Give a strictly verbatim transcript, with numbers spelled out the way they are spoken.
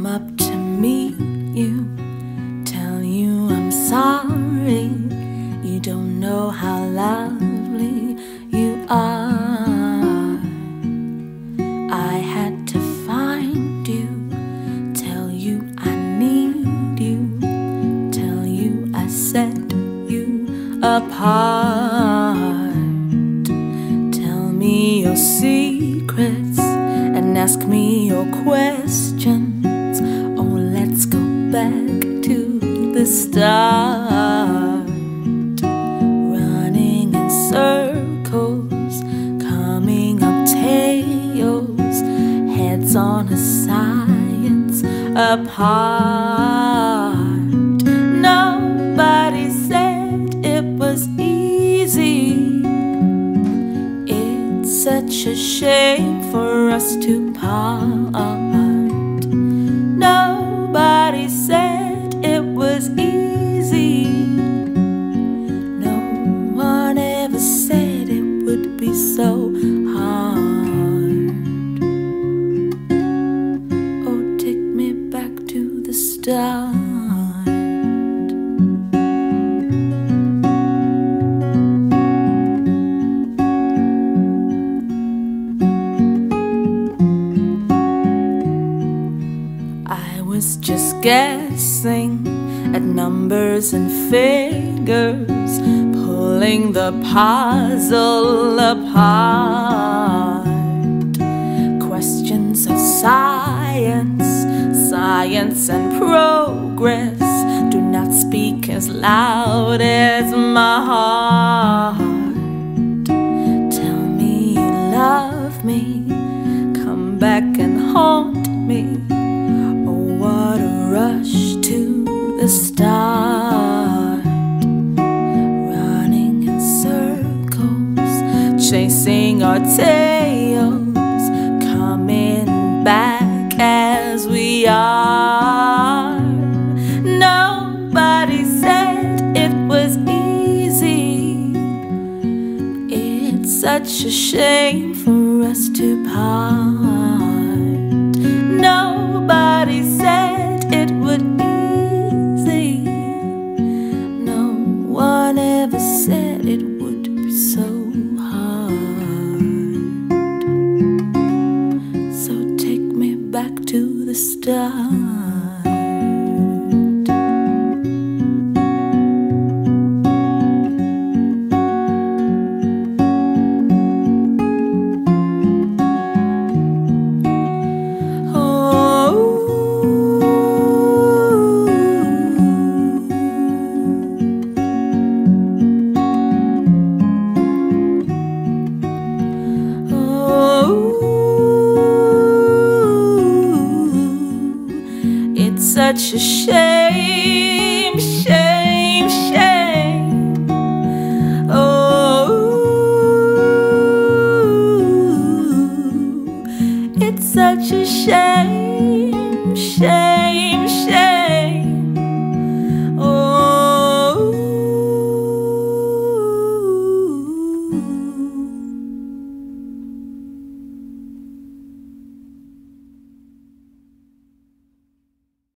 come up to meet you, tell you I'm sorry. You don't know how lovely you are. I had to find you, tell you I need you, tell you I set you apart. Tell me your secrets and ask me your questions. Oh, let's go back to the start. Running in circles, coming up tails, heads on a science apart. Nobody said it was easy. It's such a shame for us to part. Nobody said it was easy. No one ever said it would be so hard. Oh, take me back to the start. I was just guessing at numbers and figures, pulling the puzzle apart. Questions of science, science and progress do not speak as loud as my heart. Tell me you love me, come back and haunt me. What a rush to the start. Running in circles, chasing our tails, coming back as we are. Nobody said it was easy. It's such a shame for us to part. Nobody said it would easy. No one ever said it would be so hard. So take me back to the start. Such a shame, shame, shame. Oh, it's such a shame, shame.